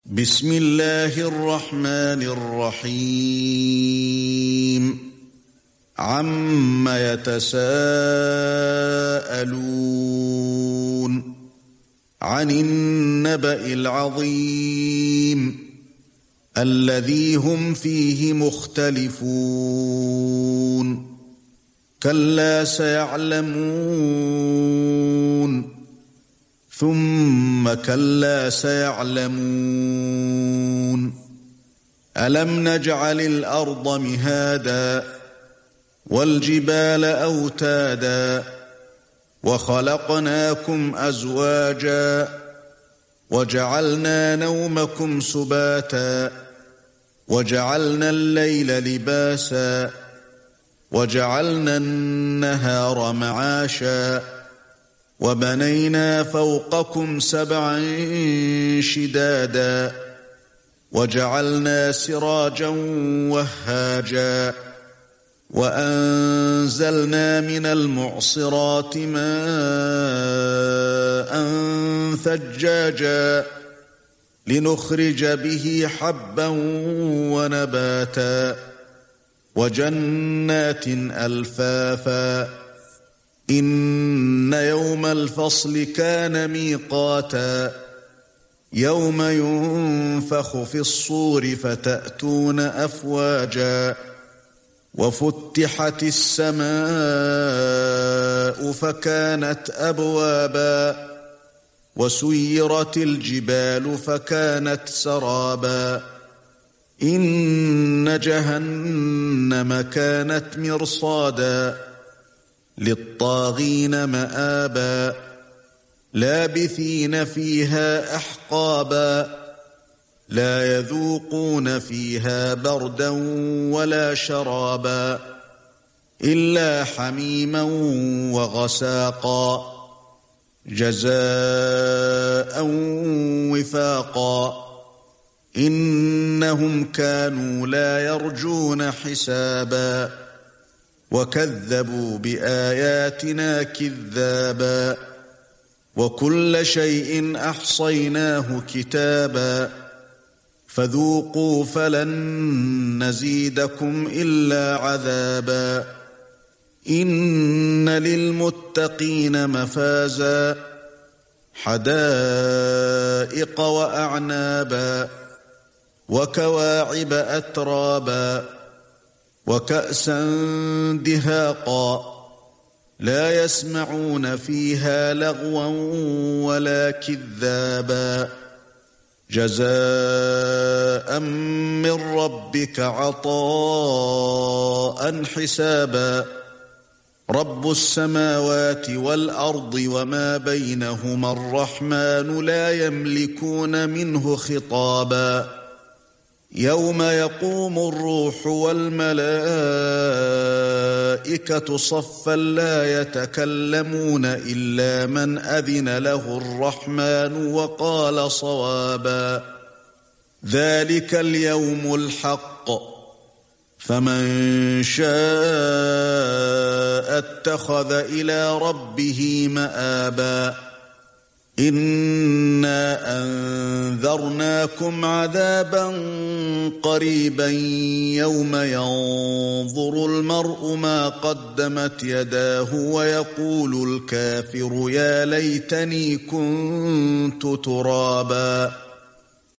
بسم الله الرحمن الرحيم عَمَّ يتساءلون عن النبأ العظيم الذي هم فيه مختلفون كلا سيعلمون ثم كلا سيعلمون ألم نجعل الأرض مهادا والجبال أوتادا وخلقناكم أزواجا وجعلنا نومكم سباتا وجعلنا الليل لباسا وجعلنا النهار معاشا وبنينا فوقكم سبعا شدادا وجعلنا سراجا وهاجا وأنزلنا من المعصرات ماء ثجاجا لنخرج به حبا ونباتا وجنات ألفافا إن يوم الفصل كان ميقاتا يوم ينفخ في الصور فتأتون أفواجا وفتحت السماء فكانت أبوابا وسيرت الجبال فكانت سرابا إن جهنم كانت مرصادا للطاغين مآبا لابثين فيها أحقابا لا يذوقون فيها بردا ولا شرابا إلا حميما وغساقا جزاء وفاقا إنهم كانوا لا يرجون حسابا وكذبوا بآياتنا كذابا وكل شيء أحصيناه كتابا فذوقوا فلن نزيدكم إلا عذابا إن للمتقين مفازا حدائق وأعنابا وكواعب أترابا وكأسا دهاقا لا يسمعون فيها لغوا ولا كذابا جزاء من ربك عطاء حسابا رب السماوات والأرض وما بينهما الرحمن لا يملكون منه خطابا يوم يقوم الروح والملائكة صفا لا يتكلمون إلا من أذن له الرحمن وقال صوابا ذلك اليوم الحق فمن شاء اتخذ إلى ربه مآبا إنا أنذرناكم عذابا قريبا يوم ينظر المرء ما قدمت يداه ويقول الكافر يا ليتني كنت ترابا